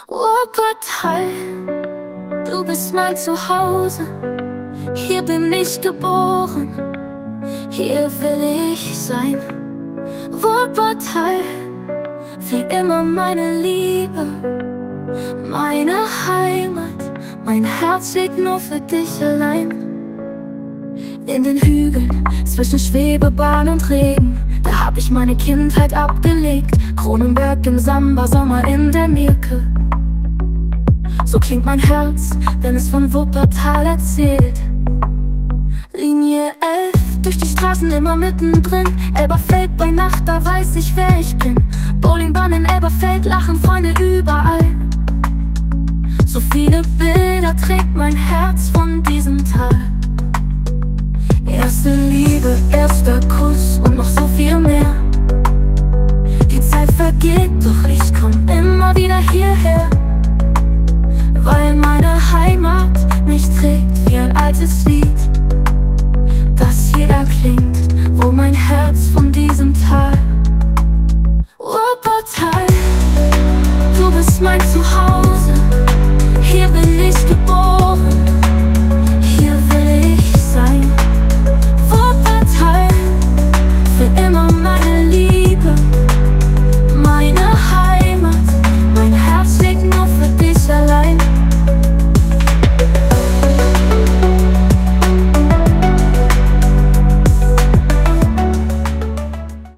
Wuppertal, du bist mein Zuhause. Hier bin ich geboren, hier will ich sein. Wuppertal, für immer meine Liebe, meine Heimat. Mein Herz schlägt nur für dich allein. In den Hügeln, zwischen Schwebebahn und Regen, da hab ich meine Kindheit abgelegt. Kronenberg im Samba, Sommer in der Mirke. So klingt mein Herz, wenn es von Wuppertal erzählt. Linie 11, durch die Straßen immer mittendrin. Elberfeld bei Nacht, da weiß ich, wer ich bin. Bowlingbahn in Elberfeld, lachen Freunde überall.